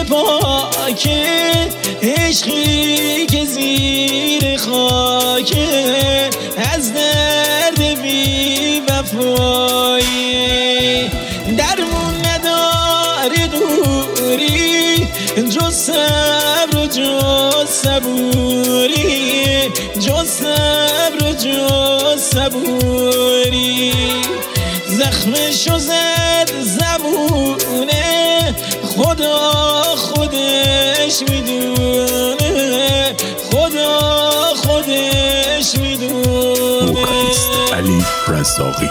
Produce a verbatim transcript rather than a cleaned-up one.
پاکه، عشقی که زیر خاکه، از درد بی وفایی درمون نداره دوری، جز صبر و جز صبوری، جز صبر و جز صبوری. زخمشو زد زبونه، خدا خودش میدونه، خدا خودش میدونه. وکالیست علی رزاقی.